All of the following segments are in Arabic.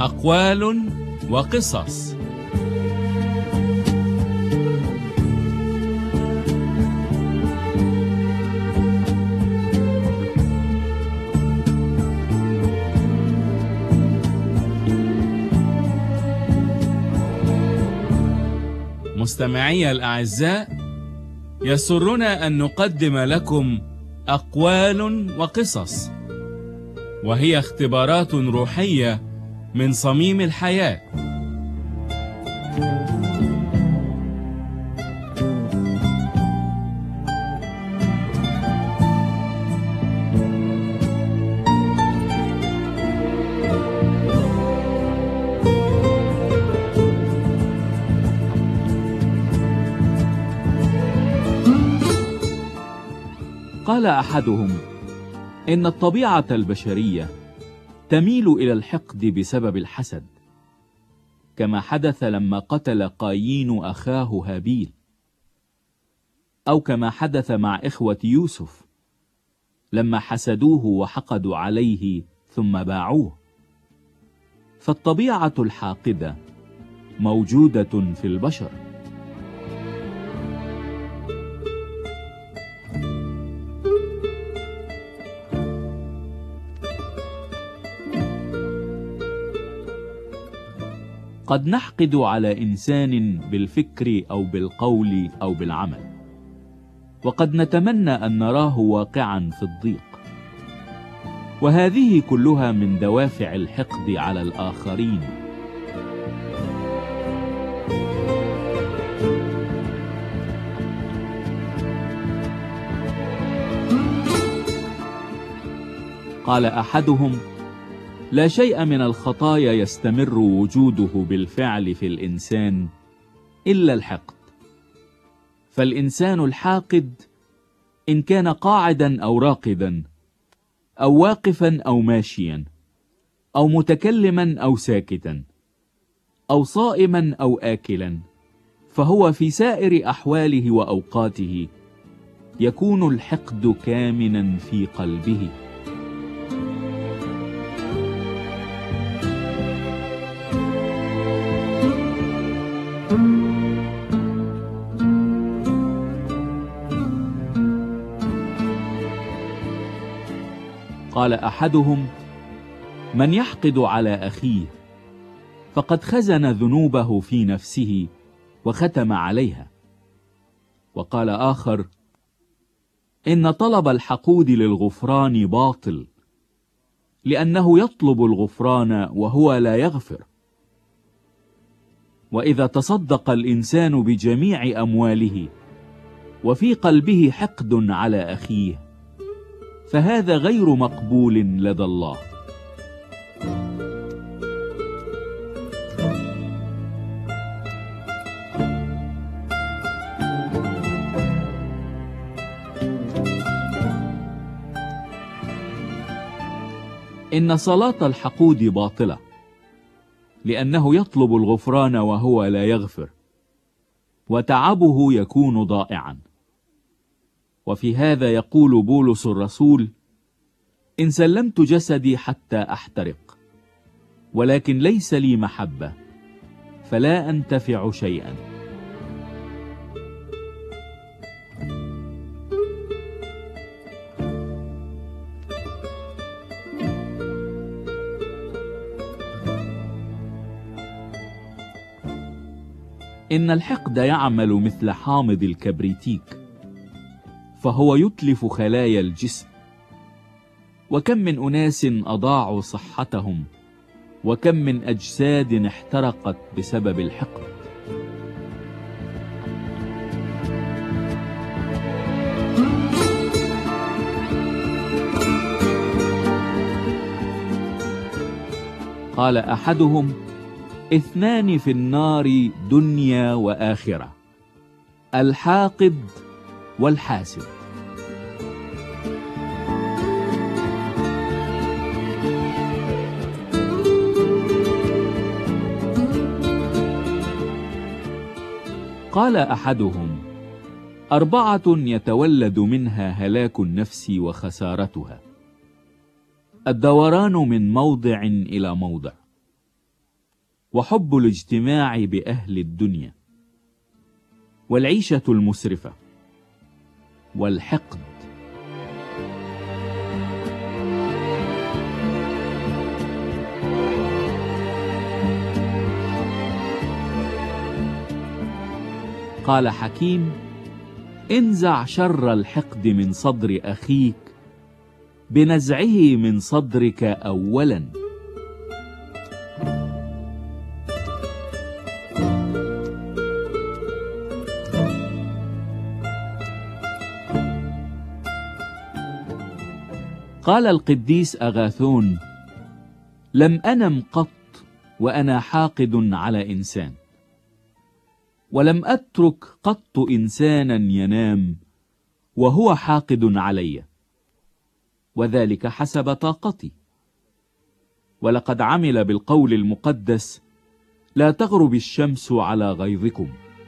أقوال وقصص. مستمعي الأعزاء، يسرنا أن نقدم لكم أقوال وقصص، وهي اختبارات روحية من صميم الحياة. قال أحدهم: إن الطبيعة البشرية تميل إلى الحقد بسبب الحسد، كما حدث لما قتل قايين أخاه هابيل، أو كما حدث مع إخوة يوسف لما حسدوه وحقدوا عليه ثم باعوه. فالطبيعة الحاقدة موجودة في البشر. قد نحقد على إنسان بالفكر أو بالقول أو بالعمل، وقد نتمنى أن نراه واقعا في الضيق، وهذه كلها من دوافع الحقد على الآخرين. قال أحدهم: لا شيء من الخطايا يستمر وجوده بالفعل في الإنسان إلا الحقد، فالإنسان الحاقد إن كان قاعدا أو راقدا، أو واقفا أو ماشيا، أو متكلما أو ساكتا، أو صائما أو آكلا، فهو في سائر أحواله وأوقاته يكون الحقد كامنا في قلبه. قال أحدهم: من يحقد على أخيه فقد خزن ذنوبه في نفسه وختم عليها. وقال آخر: إن طلب الحقود للغفران باطل، لأنه يطلب الغفران وهو لا يغفر. وإذا تصدق الإنسان بجميع أمواله وفي قلبه حقد على أخيه، فهذا غير مقبول لدى الله. إن صلاة الحقود باطلة، لأنه يطلب الغفران وهو لا يغفر، وتعبه يكون ضائعا. وفي هذا يقول بولس الرسول: إن سلمت جسدي حتى أحترق، ولكن ليس لي محبة، فلا أنتفع شيئا. إن الحقد يعمل مثل حامض الكبريتيك، فهو يتلف خلايا الجسم. وكم من أناس أضاعوا صحتهم، وكم من أجساد احترقت بسبب الحقد. قال أحدهم: اثنان في النار دنيا وآخرة، الحاقد والحاسد. قال أحدهم: 4 يتولد منها هلاك النفس وخسارتها: الدوران من موضع إلى موضع، وحب الاجتماع بأهل الدنيا، والعيشة المسرفة، والحقد. قال حكيم: انزع شر الحقد من صدر أخيك بنزعه من صدرك أولا. قال القديس أغاثون: لم أنم قط وأنا حاقد على إنسان، ولم أترك قط إنسانا ينام وهو حاقد علي، وذلك حسب طاقتي. ولقد عمل بالقول المقدس: لا تغرب الشمس على غيظكم.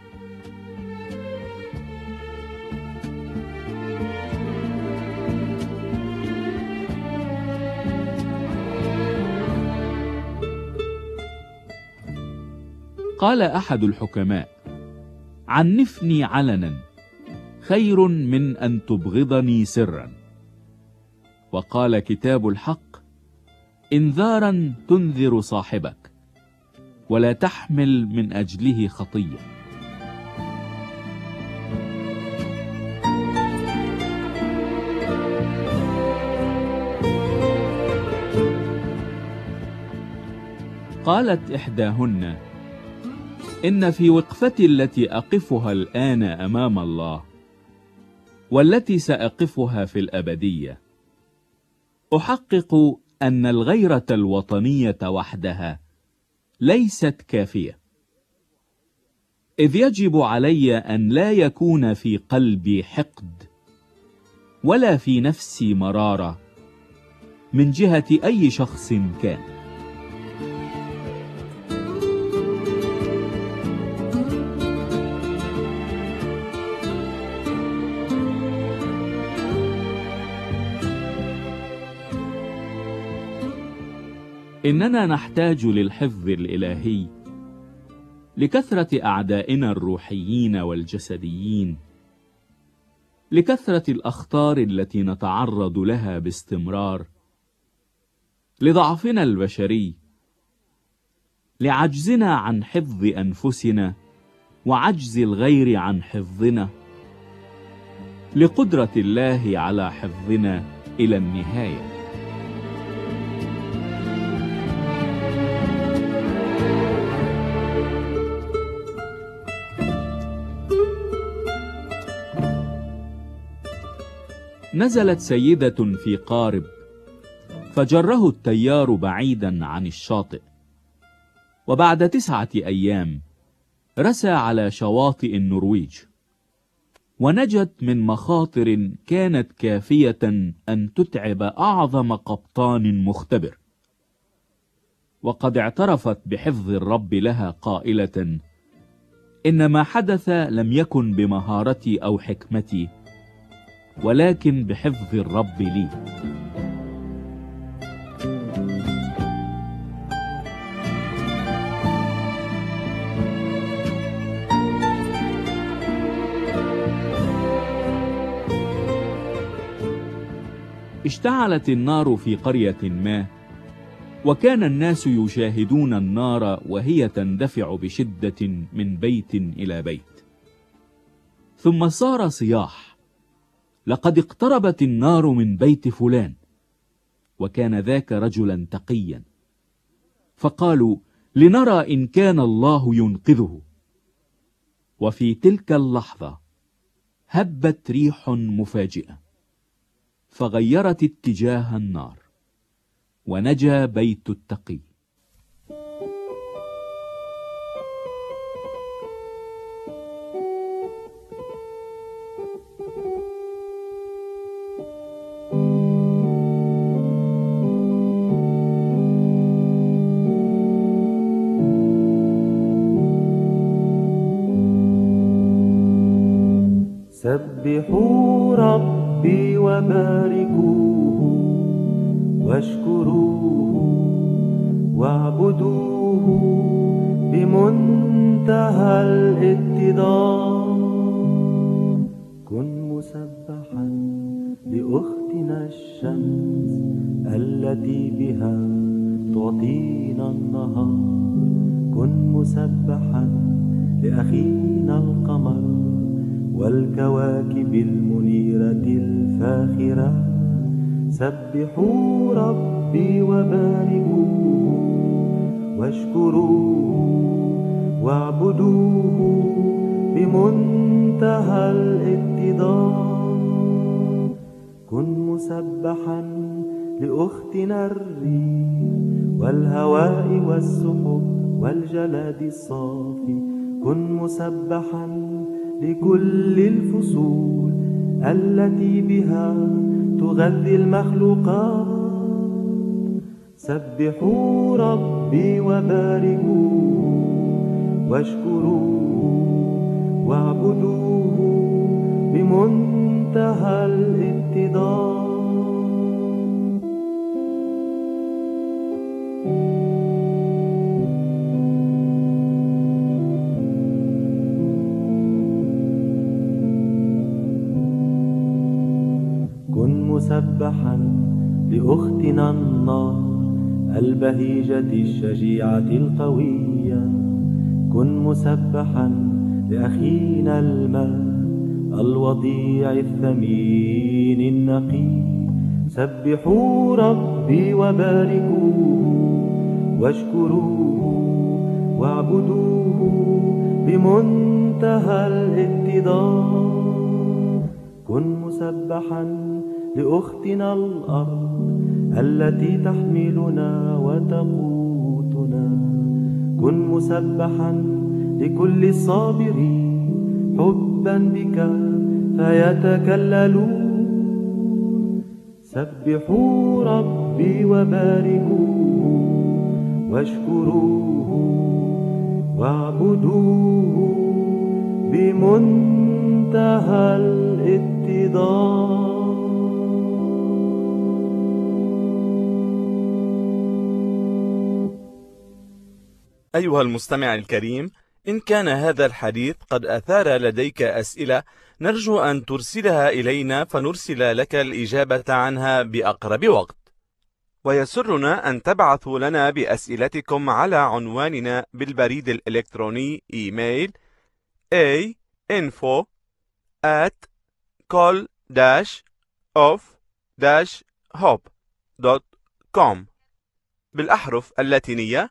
قال أحد الحكماء: عنفني علنا خير من أن تبغضني سرا. وقال كتاب الحق: انذارا تنذر صاحبك ولا تحمل من أجله خطية. قالت إحداهن: إن في وقفتي التي أقفها الآن أمام الله والتي سأقفها في الأبدية أحقق أن الغيرة الوطنية وحدها ليست كافية، إذ يجب علي أن لا يكون في قلبي حقد ولا في نفسي مرارة من جهة أي شخص كان. إننا نحتاج للحفظ الإلهي لكثرة أعدائنا الروحيين والجسديين، لكثرة الأخطار التي نتعرض لها باستمرار، لضعفنا البشري، لعجزنا عن حفظ أنفسنا وعجز الغير عن حفظنا، لقدرة الله على حفظنا إلى النهاية. نزلت سيدة في قارب فجره التيار بعيدا عن الشاطئ، وبعد 9 أيام رسى على شواطئ النرويج، ونجت من مخاطر كانت كافية أن تتعب أعظم قبطان مختبر. وقد اعترفت بحفظ الرب لها قائلة: إن ما حدث لم يكن بمهارتي أو حكمتي، ولكن بحفظ الرب لي. اشتعلت النار في قرية ما، وكان الناس يشاهدون النار وهي تندفع بشدة من بيت إلى بيت. ثم صار صياح: لقد اقتربت النار من بيت فلان، وكان ذاك رجلا تقيا. فقالوا: لنرى إن كان الله ينقذه. وفي تلك اللحظة هبت ريح مفاجئة فغيرت اتجاه النار، ونجا بيت التقي. سبحوا ربي وباركوه واشكروه واعبدوه بمنتهى الاتضاع. كن مسبحا لأختنا الشمس التي بها تعطينا النهار. كن مسبحا لأخينا القمر والكواكب المنيرة الفاخرة. سبحوا ربي وباركوه واشكروه واعبدوه بمنتهى الاتضاع. كن مسبحا لأختنا الريح والهواء والسحب والجلاد الصافي. كن مسبحا لكل الفصول التي بها تغذي المخلوقات. سبحوا ربي وباركوه واشكروه واعبدوه بمنتهى الاتضاع. كن مسبحا لأختنا النار البهيجة الشجيعة القوية. كن مسبحا لأخينا الماء الوضيع الثمين النقي. سبحوا ربي وباركوه واشكروه واعبدوه بمنتهى الاتضاع. كن مسبحا لأختنا الأرض التي تحملنا وتقوتنا. كن مسبحا لكل الصابرين حبا بك فيتكللون. سبحوا ربي وباركوه واشكروه واعبدوه بمنتهى الاتضاع. أيها المستمع الكريم، إن كان هذا الحديث قد أثار لديك أسئلة، نرجو أن ترسلها إلينا فنرسل لك الإجابة عنها بأقرب وقت. ويسرنا أن تبعثوا لنا بأسئلتكم على عنواننا بالبريد الإلكتروني إيميل info@call-of-hope.com بالأحرف اللاتينية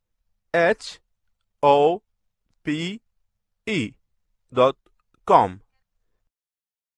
AINFO@call-of-hope.com.